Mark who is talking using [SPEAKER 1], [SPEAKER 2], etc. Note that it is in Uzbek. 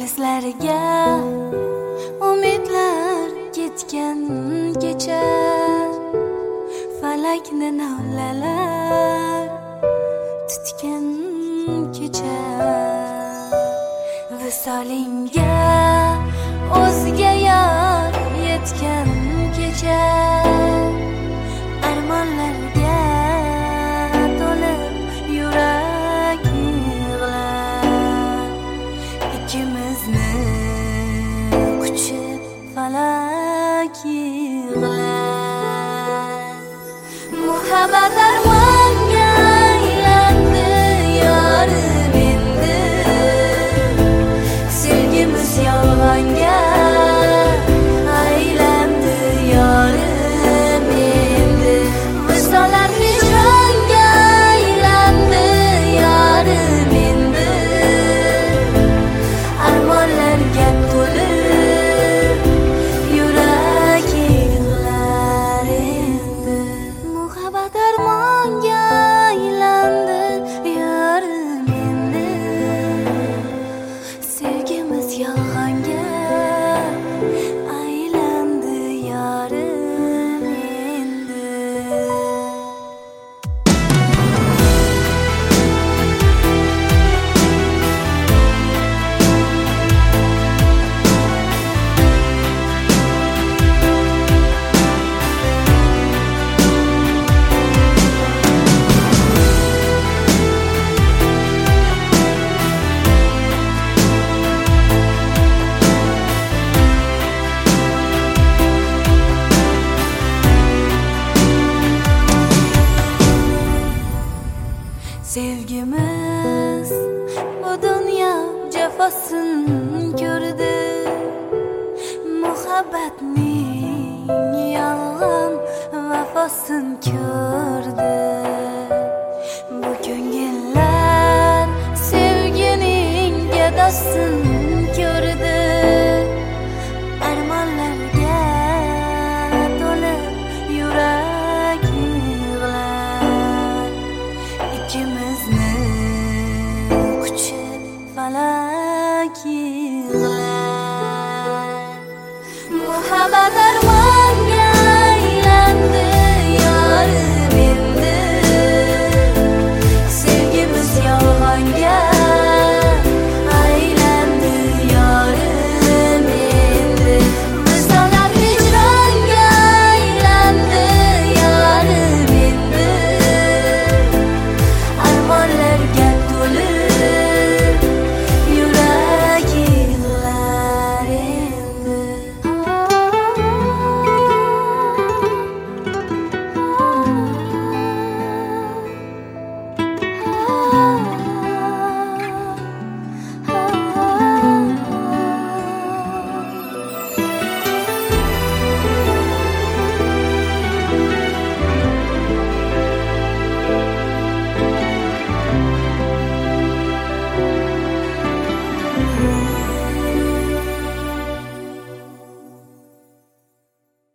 [SPEAKER 1] izlariga umidlar ketgan kecha, falakni nolalar tutgan kecha, visolingga o'zga yor yetgan kecha, armonlarga to'lib yurak yig'lar, ikkimizni quchib falak yig'lar. Muhabbat armonga aylandi yorim endi, sevgimiz yolg'onga aylandi yorim endi, visollar hijronga aylandi yorim endi, armonlarga to'lib yurak yig'lar endi. Muhabbat armonga aylandi yorim endi, sevgimiz yolg'onga aylandi yorim endi. Sevgimiz bu dunyo jafosin ko'rdi, muhabbatning yolg'on vafosin ko'rdi. Bu ko'ngillar sevgining gadosin ko'rdi, armonlarga to'lib yurak yig'lar, ikkimizni quchib falak yig'lar. Muhabbat